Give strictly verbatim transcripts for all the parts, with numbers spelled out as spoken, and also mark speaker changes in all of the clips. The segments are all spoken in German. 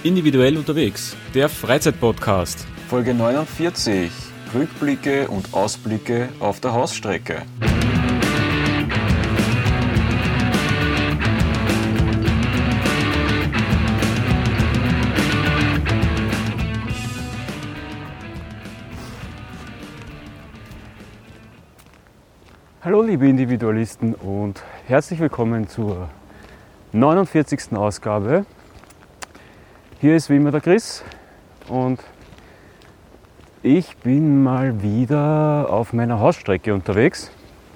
Speaker 1: Individuell unterwegs, der Freizeit-Podcast.
Speaker 2: Folge neunundvierzig. Rückblicke und Ausblicke auf der Hausstrecke.
Speaker 3: Hallo liebe Individualisten und herzlich willkommen zur neunundvierzigsten Ausgabe. Hier ist wie immer der Chris und ich bin mal wieder auf meiner Hausstrecke unterwegs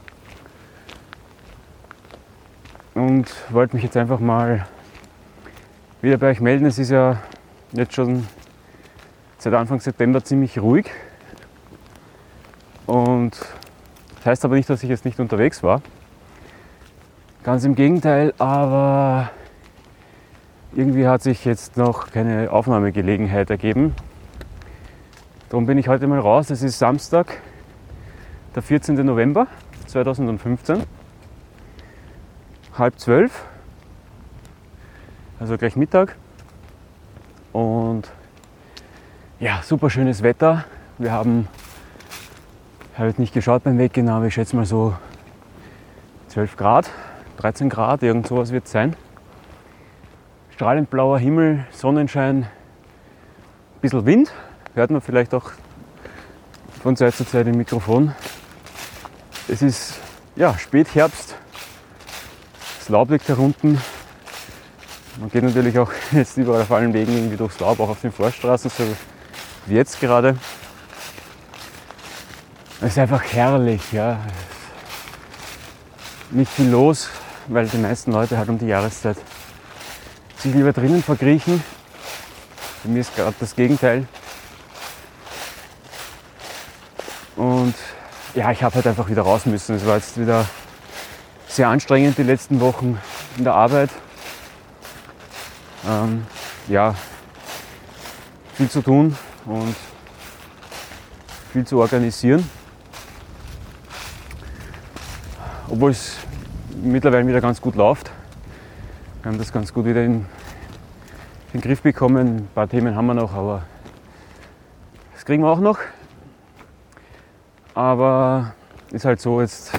Speaker 3: und wollte mich jetzt einfach mal wieder bei euch melden. Es ist ja jetzt schon seit Anfang September ziemlich ruhig und das heißt aber nicht, dass ich jetzt nicht unterwegs war. Ganz im Gegenteil, aber irgendwie hat sich jetzt noch keine Aufnahmegelegenheit ergeben. Darum bin ich heute mal raus. Es ist Samstag, der vierzehnten November zweitausendfünfzehn, halb zwölf, also gleich Mittag. Und ja, super schönes Wetter. Wir haben, ich habe jetzt nicht geschaut beim Weggehen, aber ich schätze mal so zwölf Grad, dreizehn Grad, irgend sowas wird es sein. Strahlend blauer Himmel, Sonnenschein, ein bisschen Wind, hört man vielleicht auch von Zeit zu Zeit im Mikrofon. Es ist ja Spätherbst, das Laub liegt herunten. Man geht natürlich auch jetzt überall auf allen Wegen irgendwie durchs Laub, auch auf den Vorstraßen, so wie jetzt gerade. Es ist einfach herrlich, ja. Nicht viel los, weil die meisten Leute halt um die Jahreszeit sich lieber drinnen verkriechen. Bei mir ist gerade das Gegenteil. Und ja, ich habe halt einfach wieder raus müssen. Es war jetzt wieder sehr anstrengend die letzten Wochen in der Arbeit. Ähm, ja, viel zu tun und viel zu organisieren. Obwohl es mittlerweile wieder ganz gut läuft. Wir haben das ganz gut wieder in den Griff bekommen. Ein paar Themen haben wir noch, aber das kriegen wir auch noch. Aber ist halt so, jetzt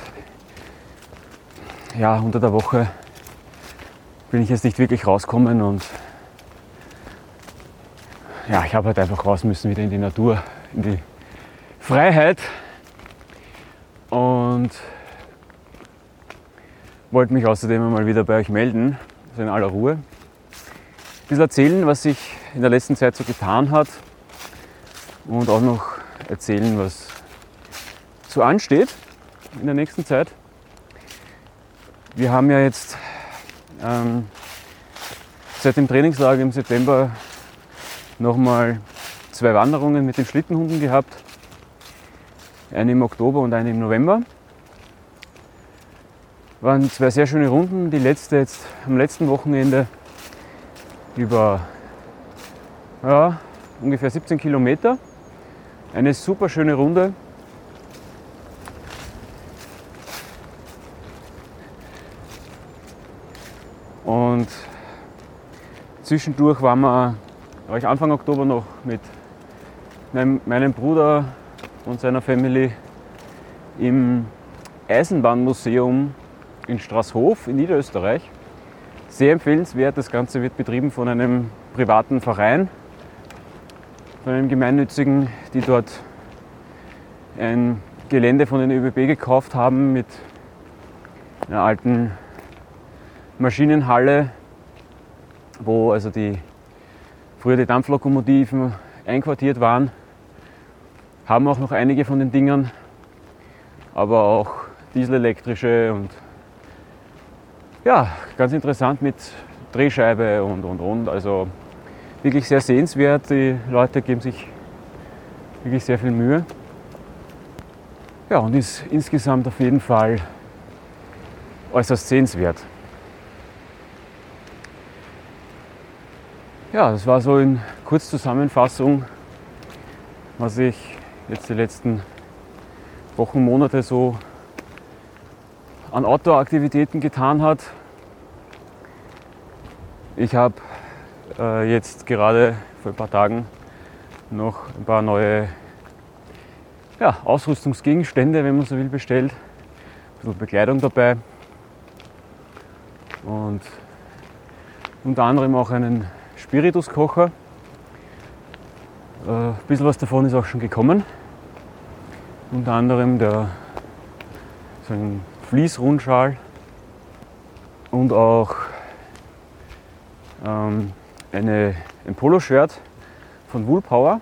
Speaker 3: ja, unter der Woche bin ich jetzt nicht wirklich rauskommen und ja, ich habe halt einfach raus müssen wieder in die Natur, in die Freiheit und wollte mich außerdem einmal wieder bei euch melden, also in aller Ruhe. Ein bisschen erzählen, was sich in der letzten Zeit so getan hat und auch noch erzählen, was so ansteht in der nächsten Zeit. Wir haben ja jetzt ähm, seit dem Trainingslager im September nochmal zwei Wanderungen mit den Schlittenhunden gehabt. Eine im Oktober und eine im November. Waren zwei sehr schöne Runden. Die letzte jetzt am letzten Wochenende über ja, ungefähr siebzehn Kilometer. Eine super schöne Runde. Und zwischendurch waren wir, war ich Anfang Oktober noch mit meinem, meinem Bruder und seiner Family im Eisenbahnmuseum in Straßhof in Niederösterreich. Sehr empfehlenswert. Das Ganze wird betrieben von einem privaten Verein, von einem gemeinnützigen, die dort ein Gelände von den ÖBB gekauft haben mit einer alten Maschinenhalle, wo also die früher die Dampflokomotiven einquartiert waren. Haben auch noch einige von den Dingern, aber auch dieselelektrische und ja, ganz interessant mit Drehscheibe und und und. Also wirklich sehr sehenswert. Die Leute geben sich wirklich sehr viel Mühe. Ja, und ist insgesamt auf jeden Fall äußerst sehenswert. Ja, das war so in Kurzzusammenfassung, was ich jetzt die letzten Wochen, Monate so an Outdoor-Aktivitäten getan hat. Ich habe äh, jetzt gerade vor ein paar Tagen noch ein paar neue ja, Ausrüstungsgegenstände, wenn man so will, bestellt. Ein bisschen Bekleidung dabei. Und unter anderem auch einen Spirituskocher. Äh, ein bisschen was davon ist auch schon gekommen. Unter anderem der, so ein Fließrundschal und auch ähm, eine, ein Poloshirt von Woolpower.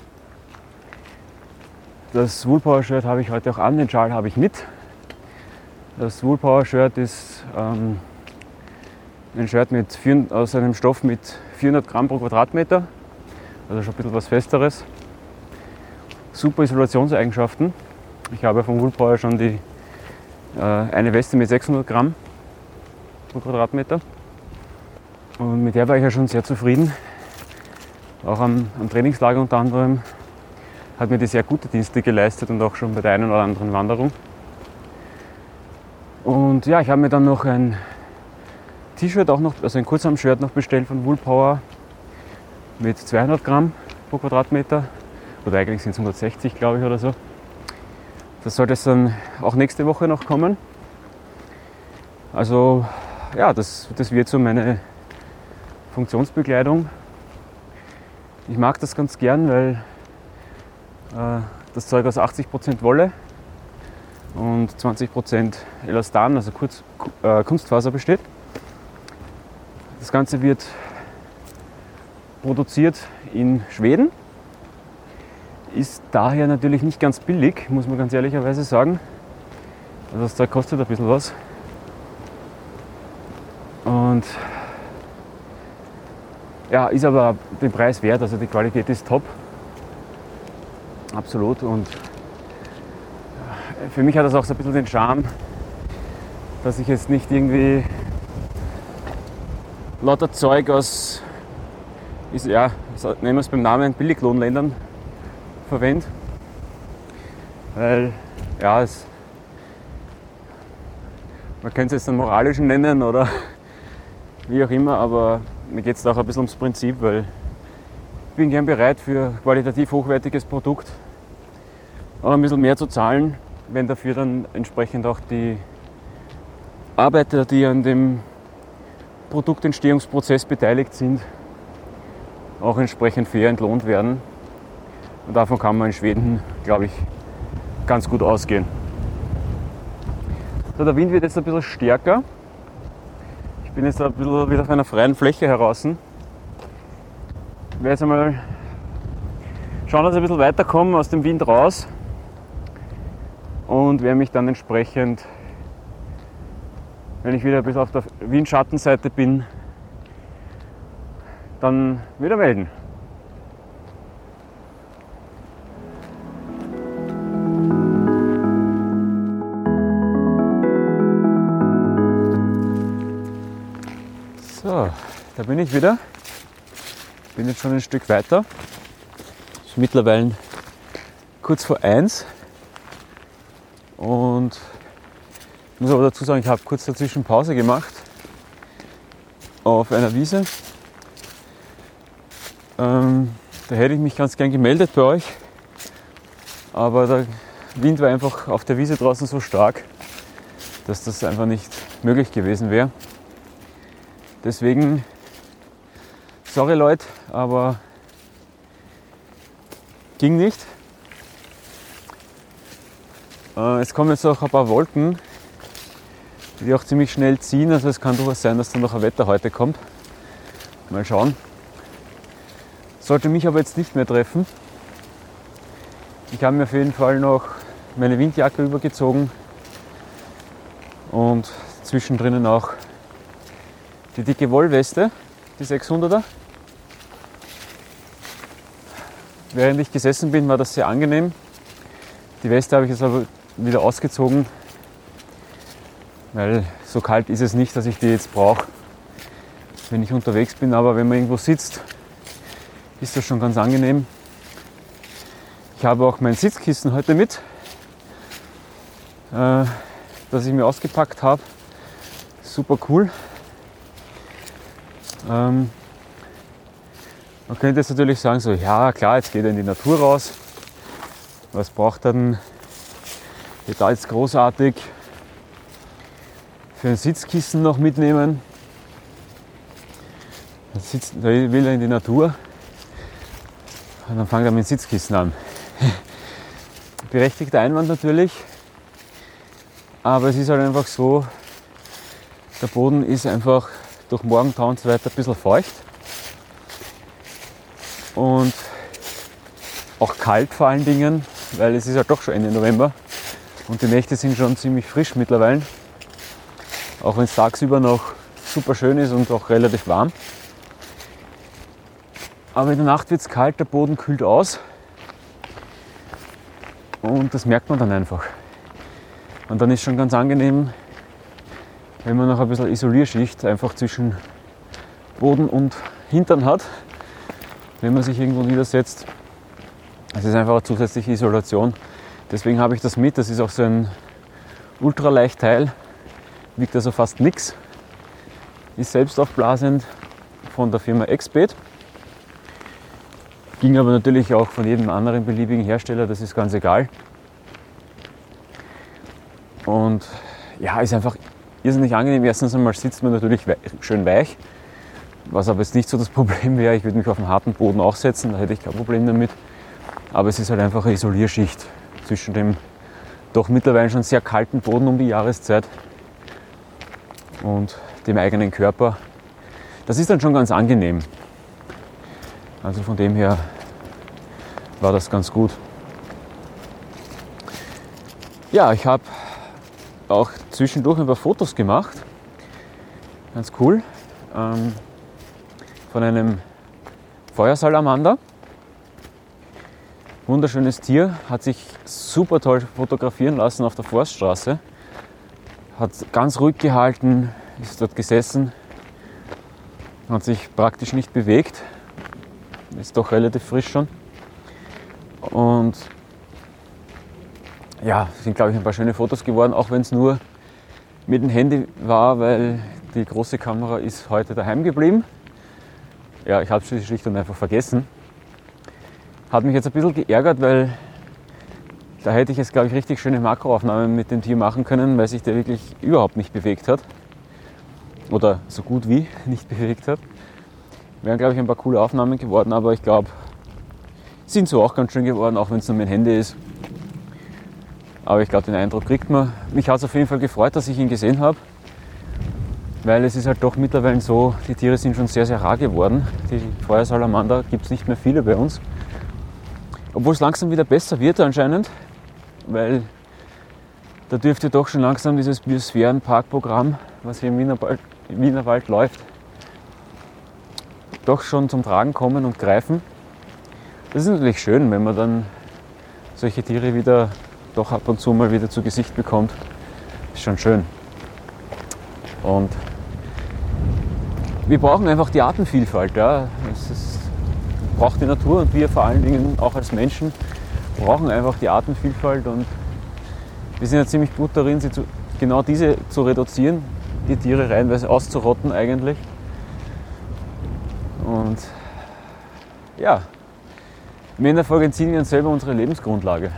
Speaker 3: Das Woolpower-Shirt habe ich heute auch an, den Schal habe ich mit. Das Woolpower-Shirt ist ähm, ein Shirt mit vier, aus einem Stoff mit vierhundert Gramm pro Quadratmeter, also schon ein bisschen was Festeres. Super Isolationseigenschaften. Ich habe von Woolpower schon die, äh, eine Weste mit sechshundert Gramm pro Quadratmeter. Und mit der war ich ja schon sehr zufrieden. Auch am, am Trainingslager unter anderem hat mir die sehr gute Dienste geleistet und auch schon bei der einen oder anderen Wanderung. Und ja, ich habe mir dann noch ein T-Shirt, auch noch, also ein Kurzarm-Shirt noch bestellt von Woolpower mit zweihundert Gramm pro Quadratmeter. Oder eigentlich sind es hundertsechzig, glaube ich, oder so. Das sollte es dann auch nächste Woche noch kommen. Also ja, das, das wird so meine Funktionsbekleidung. Ich mag das ganz gern, weil äh, das Zeug aus achtzig Prozent Wolle und zwanzig Prozent Elastan, also Kurz, äh, Kunstfaser besteht. Das Ganze wird produziert in Schweden. Ist daher natürlich nicht ganz billig, muss man ganz ehrlicherweise sagen. Also das Zeug kostet ein bisschen was. Und ja, ist aber den Preis wert, also die Qualität ist top. Absolut. Und für mich hat das auch so ein bisschen den Charme, dass ich jetzt nicht irgendwie lauter Zeug aus, ist, ja, nehmen wir es beim Namen, Billiglohnländern verwende. Weil, ja, es, man könnte es jetzt einen moralischen nennen oder wie auch immer, aber mir geht es auch ein bisschen ums Prinzip, weil ich bin gern bereit für qualitativ hochwertiges Produkt auch ein bisschen mehr zu zahlen, wenn dafür dann entsprechend auch die Arbeiter, die an dem Produktentstehungsprozess beteiligt sind, auch entsprechend fair entlohnt werden. Und davon kann man in Schweden, glaube ich, ganz gut ausgehen. So, der Wind wird jetzt ein bisschen stärker. Ich bin jetzt ein bisschen wieder auf einer freien Fläche heraus. Ich werde jetzt einmal schauen, dass ich ein bisschen weiterkomme aus dem Wind raus und werde mich dann entsprechend, wenn ich wieder ein bisschen auf der Windschattenseite bin, dann wieder melden. So, da bin ich wieder. Bin jetzt schon ein Stück weiter. Es ist mittlerweile kurz vor eins. Und ich muss aber dazu sagen, ich habe kurz dazwischen Pause gemacht auf einer Wiese. Ähm, da hätte ich mich ganz gern gemeldet bei euch. Aber der Wind war einfach auf der Wiese draußen so stark, dass das einfach nicht möglich gewesen wäre. Deswegen, sorry Leute, aber ging nicht. Äh, es kommen jetzt auch ein paar Wolken, die auch ziemlich schnell ziehen. Also es kann durchaus sein, dass dann noch ein Wetter heute kommt. Mal schauen. Sollte mich aber jetzt nicht mehr treffen. Ich habe mir auf jeden Fall noch meine Windjacke übergezogen und zwischendrin auch die dicke Wollweste, die sechshunderter. Während ich gesessen bin, war das sehr angenehm. Die Weste habe ich jetzt aber wieder ausgezogen, weil so kalt ist es nicht, dass ich die jetzt brauche, wenn ich unterwegs bin. Aber wenn man irgendwo sitzt, ist das schon ganz angenehm. Ich habe auch mein Sitzkissen heute mit, äh, das ich mir ausgepackt habe. Super cool. Ähm, Man könnte jetzt natürlich sagen, so, ja klar, jetzt geht er in die Natur raus. Was braucht er denn da jetzt großartig für ein Sitzkissen noch mitnehmen? Da, sitzt, da will er in die Natur und dann fängt er mit dem Sitzkissen an. Berechtigter Einwand natürlich, aber es ist halt einfach so, der Boden ist einfach durch Morgentau und so weiter ein bisschen feucht und auch kalt vor allen Dingen, weil es ist halt doch schon Ende November und die Nächte sind schon ziemlich frisch mittlerweile, auch wenn es tagsüber noch super schön ist und auch relativ warm. Aber in der Nacht wird es kalt, der Boden kühlt aus und das merkt man dann einfach. Und dann ist schon ganz angenehm, wenn man noch ein bisschen Isolierschicht einfach zwischen Boden und Hintern hat, wenn man sich irgendwo niedersetzt. Es ist einfach eine zusätzliche Isolation. Deswegen habe ich das mit. Das ist auch so ein Ultraleichtteil, wiegt also fast nichts. Ist selbst aufblasend von der Firma Exped. Ging aber natürlich auch von jedem anderen beliebigen Hersteller, das ist ganz egal. Und ja, ist einfach irrsinnig angenehm. Erstens einmal sitzt man natürlich schön weich, was aber jetzt nicht so das Problem wäre. Ich würde mich auf einen harten Boden auch setzen, da hätte ich kein Problem damit. Aber es ist halt einfach eine Isolierschicht zwischen dem doch mittlerweile schon sehr kalten Boden um die Jahreszeit und dem eigenen Körper. Das ist dann schon ganz angenehm. Also von dem her war das ganz gut. Ja, ich habe auch zwischendurch ein paar Fotos gemacht. Ganz cool. Ähm, von einem Feuersalamander. Wunderschönes Tier, hat sich super toll fotografieren lassen auf der Forststraße. Hat ganz ruhig gehalten, ist dort gesessen, hat sich praktisch nicht bewegt. Ist doch relativ frisch schon. Und ja, sind glaube ich ein paar schöne Fotos geworden, auch wenn es nur mit dem Handy war, weil die große Kamera ist heute daheim geblieben. Ja, ich habe es schlicht und einfach vergessen. Hat mich jetzt ein bisschen geärgert, weil da hätte ich jetzt, glaube ich, richtig schöne Makroaufnahmen mit dem Tier machen können, weil sich der wirklich überhaupt nicht bewegt hat. Oder so gut wie nicht bewegt hat. Wären, glaube ich, ein paar coole Aufnahmen geworden, aber ich glaube, sind so auch ganz schön geworden, auch wenn es nur mein Handy ist. Aber ich glaube, den Eindruck kriegt man. Mich hat es auf jeden Fall gefreut, dass ich ihn gesehen habe, weil es ist halt doch mittlerweile so, die Tiere sind schon sehr, sehr rar geworden. Die Feuersalamander gibt es nicht mehr viele bei uns. Obwohl es langsam wieder besser wird anscheinend, weil da dürfte doch schon langsam dieses Biosphärenparkprogramm, was hier im Wienerwald, im Wienerwald läuft, doch schon zum Tragen kommen und greifen. Das ist natürlich schön, wenn man dann solche Tiere wieder doch ab und zu mal wieder zu Gesicht bekommt. Ist schon schön. Und wir brauchen einfach die Artenvielfalt. Ja. Es ist, braucht die Natur und wir vor allen Dingen auch als Menschen brauchen einfach die Artenvielfalt und wir sind ja ziemlich gut darin, sie zu, genau diese zu reduzieren, die Tiere reihenweise auszurotten eigentlich. Und ja, wir in der Folge entziehen wir uns selber unsere Lebensgrundlage.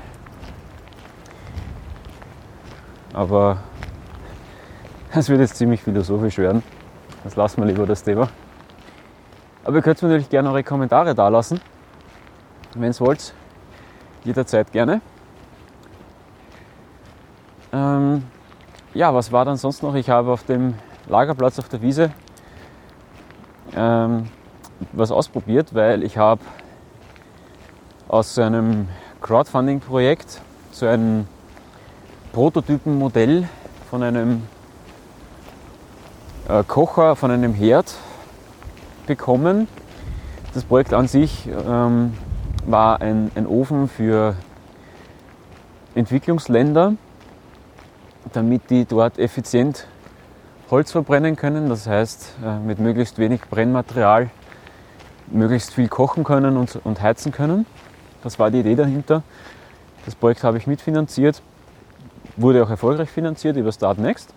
Speaker 3: Aber das wird jetzt ziemlich philosophisch werden. Das lassen wir lieber, das Thema. Aber ihr könnt mir natürlich gerne eure Kommentare da lassen. Wenn ihr es wollt, jederzeit gerne. Ähm, ja, was war dann sonst noch? Ich habe auf dem Lagerplatz auf der Wiese ähm, was ausprobiert, weil ich habe aus so einem Crowdfunding-Projekt so ein Prototypenmodell von einem äh, Kocher, von einem Herd bekommen. Das Projekt an sich ähm, war ein, ein Ofen für Entwicklungsländer, damit die dort effizient Holz verbrennen können. Das heißt, äh, mit möglichst wenig Brennmaterial möglichst viel kochen können und, und heizen können. Das war die Idee dahinter. Das Projekt habe ich mitfinanziert, wurde auch erfolgreich finanziert über Startnext.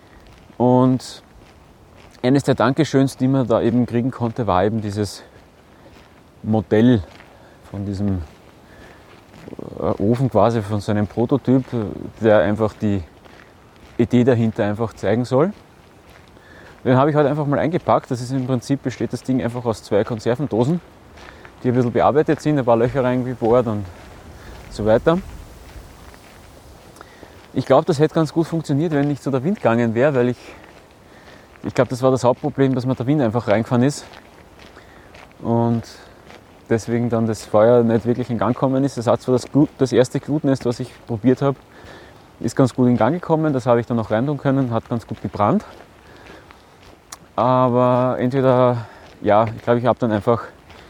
Speaker 3: Und eines der Dankeschöns, die man da eben kriegen konnte, war eben dieses Modell, von diesem Ofen quasi, von so einem Prototyp, der einfach die Idee dahinter einfach zeigen soll. Den habe ich halt einfach mal eingepackt. Das ist im Prinzip, besteht das Ding einfach aus zwei Konservendosen, die ein bisschen bearbeitet sind, ein paar Löcher reingebohrt und so weiter. Ich glaube, das hätte ganz gut funktioniert, wenn nicht so der Wind gegangen wäre, weil ich, ich glaube, das war das Hauptproblem, dass mir der Wind einfach reingefahren ist und deswegen dann das Feuer nicht wirklich in Gang gekommen ist. Das hat zwar das, Glut, das erste Glutnest, was ich probiert habe, ist ganz gut in Gang gekommen, das habe ich dann auch reintun können, hat ganz gut gebrannt. Aber entweder, ja, ich glaube, ich habe dann einfach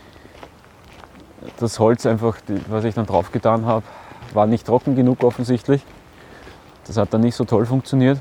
Speaker 3: das Holz einfach, was ich dann drauf getan habe, war nicht trocken genug offensichtlich. Das hat dann nicht so toll funktioniert.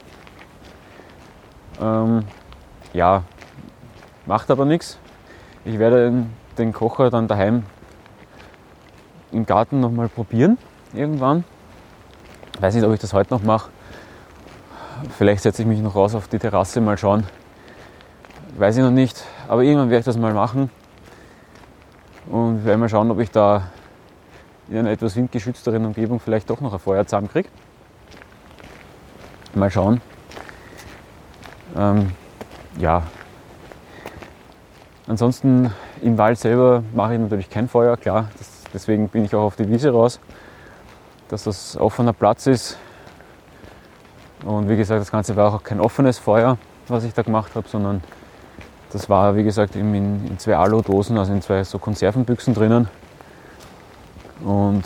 Speaker 3: Ähm, ja, macht aber nichts. Ich werde den, den Kocher dann daheim im Garten nochmal probieren, irgendwann. Weiß nicht, ob ich das heute noch mache. Vielleicht setze ich mich noch raus auf die Terrasse, mal schauen. Weiß ich noch nicht, aber irgendwann werde ich das mal machen. Und werde mal schauen, ob ich da in einer etwas windgeschützteren Umgebung vielleicht doch noch ein Feuer zusammenkriege. Mal schauen. Ähm, ja. Ansonsten im Wald selber mache ich natürlich kein Feuer, klar. Das, deswegen bin ich auch auf die Wiese raus, dass das offener Platz ist. Und wie gesagt, das Ganze war auch kein offenes Feuer, was ich da gemacht habe, sondern das war, wie gesagt, in, in zwei Alu-Dosen, also in zwei so Konservenbüchsen drinnen. Und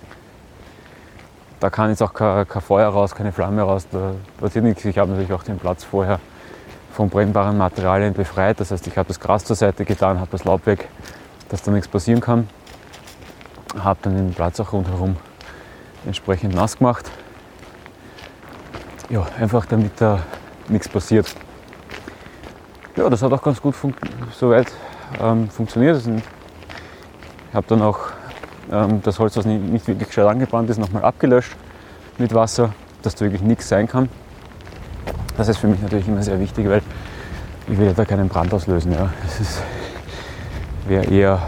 Speaker 3: da kann jetzt auch kein, kein Feuer raus, keine Flamme raus, da passiert nichts. Ich habe natürlich auch den Platz vorher von brennbaren Materialien befreit. Das heißt, ich habe das Gras zur Seite getan, habe das Laub weg, dass da nichts passieren kann. Habe dann den Platz auch rundherum entsprechend nass gemacht. Ja, einfach damit da nichts passiert. Ja, das hat auch ganz gut fun- soweit ähm, funktioniert. Ich habe dann auch ähm, das Holz, was nicht, nicht wirklich gescheit angebrannt ist, nochmal abgelöscht mit Wasser, dass da wirklich nichts sein kann. Das ist für mich natürlich immer sehr wichtig, weil ich will ja da keinen Brand auslösen. Ja. Das wäre eher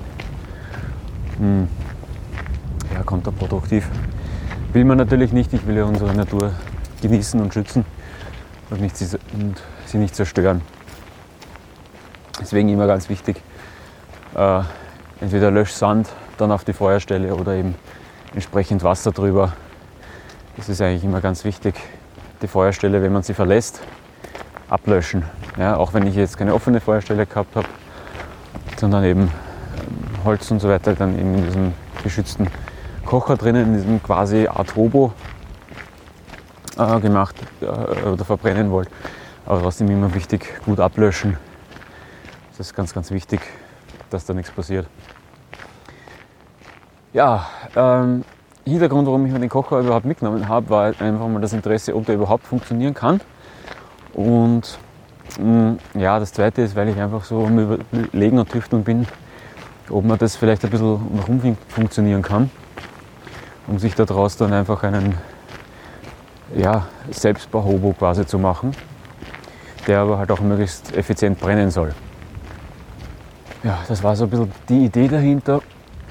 Speaker 3: mh, ja, kontraproduktiv. Will man natürlich nicht. Ich will ja unsere Natur genießen und schützen und, nicht, und sie nicht zerstören. Deswegen immer ganz wichtig, äh, entweder Löschsand dann auf die Feuerstelle oder eben entsprechend Wasser drüber. Das ist eigentlich immer ganz wichtig. Die Feuerstelle, wenn man sie verlässt, ablöschen. Ja, auch wenn ich jetzt keine offene Feuerstelle gehabt habe, sondern eben Holz und so weiter dann eben in diesem geschützten Kocher drinnen, in diesem quasi Art Hobo äh, gemacht äh, oder verbrennen wollt. Aber trotzdem immer wichtig, gut ablöschen. Das ist ganz, ganz wichtig, dass da nichts passiert. Ja, ähm, Hintergrund, warum ich mir den Kocher überhaupt mitgenommen habe, war einfach mal das Interesse, ob der überhaupt funktionieren kann. Und mh, ja, das zweite ist, weil ich einfach so am Überlegen und Tüfteln bin, ob man das vielleicht ein bisschen rum funktionieren kann, um sich daraus dann einfach einen ja, Selbstbau-Hobo quasi zu machen, der aber halt auch möglichst effizient brennen soll. Ja, das war so ein bisschen die Idee dahinter.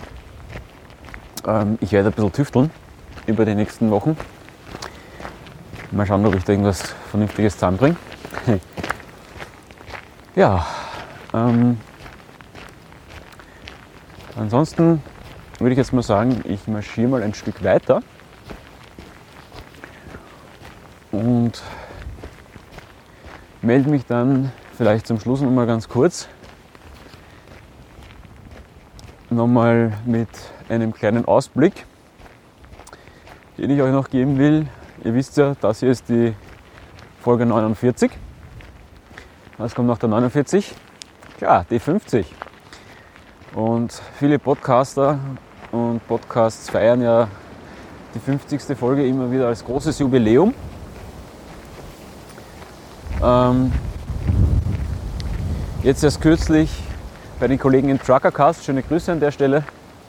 Speaker 3: Ähm, ich werde ein bisschen tüfteln über die nächsten Wochen. Mal schauen, ob ich da irgendwas Vernünftiges zusammenbringe. Ja, ähm, ansonsten würde ich jetzt mal sagen, ich marschiere mal ein Stück weiter und melde mich dann vielleicht zum Schluss noch mal ganz kurz nochmal mit einem kleinen Ausblick, den ich euch noch geben will. Ihr wisst ja, das hier ist die Folge neunundvierzig. Was kommt nach der neunundvierzig? Klar, die fünfzig. Und viele Podcaster und Podcasts feiern ja die fünfzigste Folge immer wieder als großes Jubiläum. Ähm, jetzt erst kürzlich bei den Kollegen im Truckercast, schöne Grüße an der Stelle.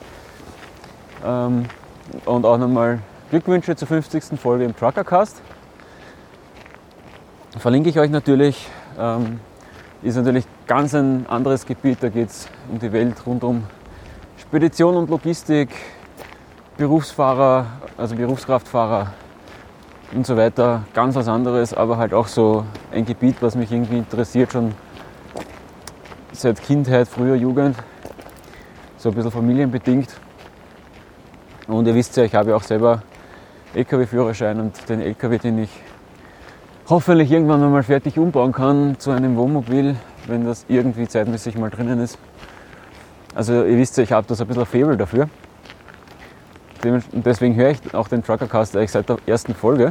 Speaker 3: Ähm, und auch nochmal Glückwünsche zur fünfzigsten Folge im Truckercast. Verlinke ich euch natürlich ähm, ist natürlich ganz ein anderes Gebiet. Da geht es um die Welt rund um Spedition und Logistik, Berufsfahrer, also Berufskraftfahrer und so weiter. Ganz was anderes, aber halt auch so ein Gebiet, was mich irgendwie interessiert, schon seit Kindheit, früher Jugend, so ein bisschen familienbedingt. Und ihr wisst ja, ich habe ja auch selber L K W-Führerschein und den L K W, den ich hoffentlich irgendwann einmal fertig umbauen kann zu einem Wohnmobil, wenn das irgendwie zeitmäßig mal drinnen ist. Also ihr wisst ja, ich habe da so ein bisschen ein Faible dafür. Und deswegen höre ich auch den Truckercast eigentlich seit der ersten Folge.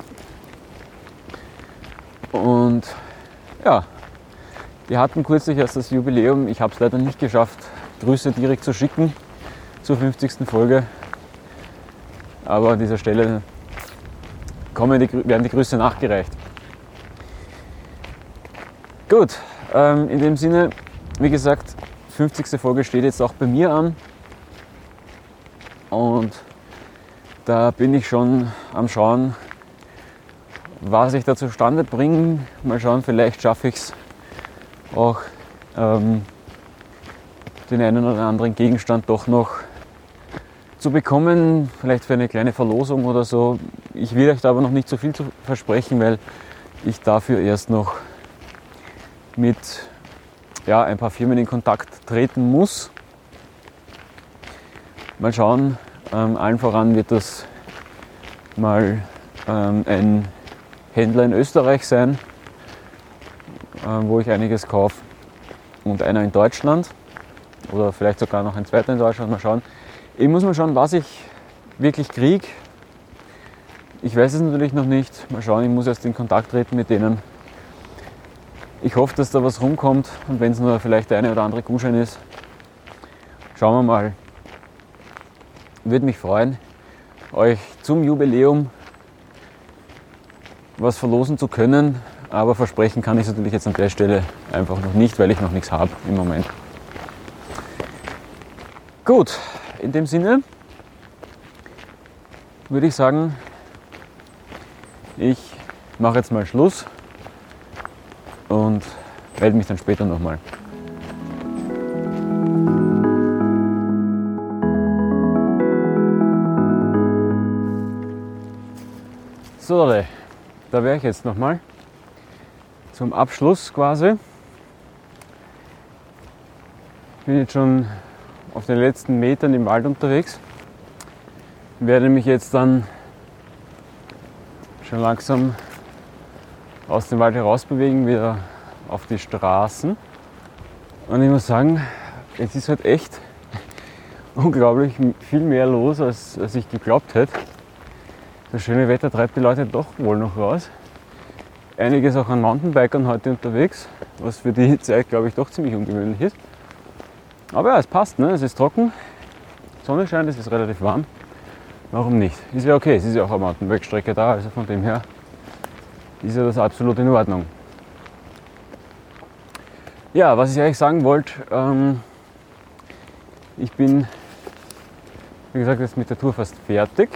Speaker 3: Und ja, wir hatten kürzlich erst das Jubiläum. Ich habe es leider nicht geschafft, Grüße direkt zu schicken zur fünfzigsten Folge. Aber an dieser Stelle kommen die, werden die Grüße nachgereicht. Gut, ähm, in dem Sinne, wie gesagt, fünfzigste Folge steht jetzt auch bei mir an. Und da bin ich schon am Schauen, was ich da zustande bringe. Mal schauen, vielleicht schaffe ich es auch, ähm, den einen oder anderen Gegenstand doch noch zu bekommen. Vielleicht für eine kleine Verlosung oder so. Ich will euch da aber noch nicht so viel zu versprechen, weil ich dafür erst noch mit ja, ein paar Firmen in Kontakt treten muss. Mal schauen, ähm, allen voran wird das mal ähm, ein Händler in Österreich sein, ähm, wo ich einiges kaufe, und einer in Deutschland oder vielleicht sogar noch ein zweiter in Deutschland. Mal schauen. Ich muss mal schauen, was ich wirklich kriege. Ich weiß es natürlich noch nicht. Mal schauen, ich muss erst in Kontakt treten mit denen. Ich hoffe, dass da was rumkommt, und wenn es nur vielleicht der eine oder andere Gutschein ist, schauen wir mal. Würde mich freuen, euch zum Jubiläum was verlosen zu können, aber versprechen kann ich es natürlich jetzt an der Stelle einfach noch nicht, weil ich noch nichts habe im Moment. Gut, in dem Sinne würde ich sagen, ich mache jetzt mal Schluss und melde mich dann später nochmal. So, da wäre ich jetzt nochmal zum Abschluss quasi. Ich bin jetzt schon auf den letzten Metern im Wald unterwegs. Werde mich jetzt dann schon langsam aus dem Wald heraus bewegen, wieder auf die Straßen. Und ich muss sagen, es ist halt echt unglaublich viel mehr los, als, als ich geglaubt hätte. Das schöne Wetter treibt die Leute doch wohl noch raus. Einiges auch an Mountainbikern heute unterwegs, was für die Zeit, glaube ich, doch ziemlich ungewöhnlich ist. Aber ja, es passt, ne? Es ist trocken, Sonne scheint, es ist relativ warm. Warum nicht? Ist ja okay, es ist ja auch eine Mountainbike-Strecke da, also von dem her ist ja das absolut in Ordnung. Ja, was ich eigentlich sagen wollte, ähm, ich bin, wie gesagt, jetzt mit der Tour fast fertig.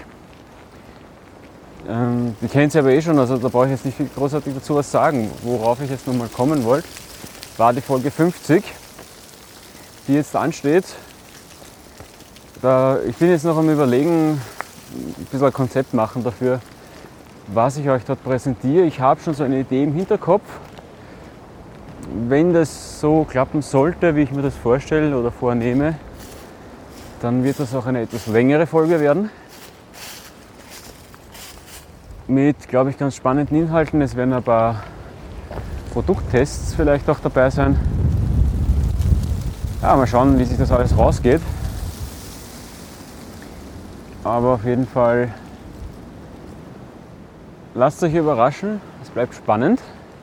Speaker 3: Ähm, die kennt ihr aber eh schon, also da brauche ich jetzt nicht viel großartig dazu was sagen. Worauf ich jetzt nochmal kommen wollte, war die Folge fünfzig, die jetzt ansteht. Da, ich bin jetzt noch am Überlegen, ein bisschen ein Konzept machen dafür, was ich euch dort präsentiere. Ich habe schon so eine Idee im Hinterkopf. Wenn das so klappen sollte, wie ich mir das vorstelle oder vornehme, dann wird das auch eine etwas längere Folge werden. Mit, glaube ich, ganz spannenden Inhalten. Es werden ein paar Produkttests vielleicht auch dabei sein. Ja, mal schauen, wie sich das alles rausgeht. Aber auf jeden Fall lasst euch überraschen, es bleibt spannend.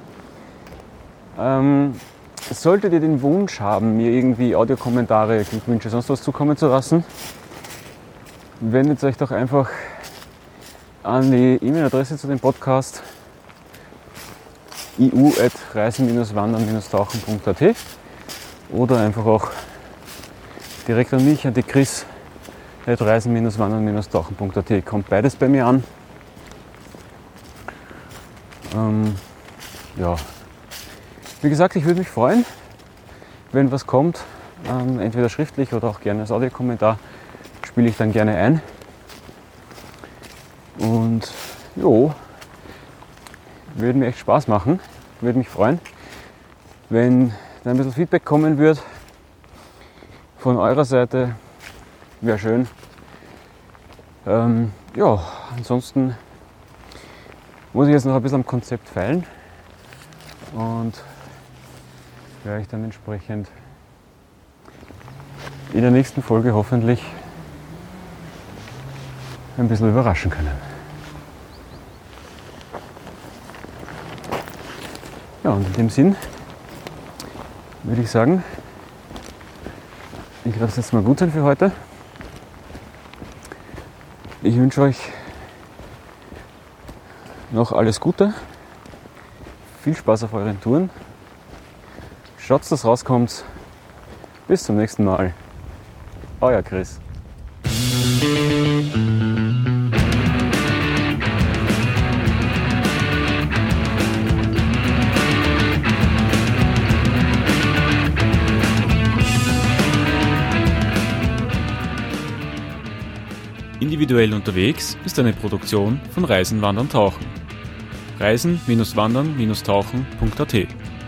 Speaker 3: Ähm, solltet ihr den Wunsch haben, mir irgendwie Audiokommentare, Glückwünsche, sonst was zukommen zu lassen, wendet euch doch einfach an die E-Mail-Adresse zu dem Podcast i u at reisen wandern tauchen punkt a t oder einfach auch direkt an mich, an die Chris at reisen wandern tauchen punkt a t. Kommt beides bei mir an. Ähm, ja, Wie gesagt, ich würde mich freuen, wenn was kommt, ähm, entweder schriftlich oder auch gerne als Audiokommentar, spiele ich dann gerne ein. Und jo, würde mir echt Spaß machen, würde mich freuen, wenn da ein bisschen Feedback kommen wird von eurer Seite, wäre schön. Ähm, ja, ansonsten muss ich jetzt noch ein bisschen am Konzept feilen und werde ich dann entsprechend in der nächsten Folge hoffentlich ein bisschen überraschen können. Ja, und in dem Sinn würde ich sagen, ich lasse es jetzt mal gut sein für heute. Ich wünsche euch noch alles Gute, viel Spaß auf euren Touren. Schaut, dass rauskommt. Bis zum nächsten Mal. Euer Chris.
Speaker 1: Individuell unterwegs ist eine Produktion von Reisen, Wandern, Tauchen. reisen Bindestrich wandern Bindestrich tauchen Punkt a t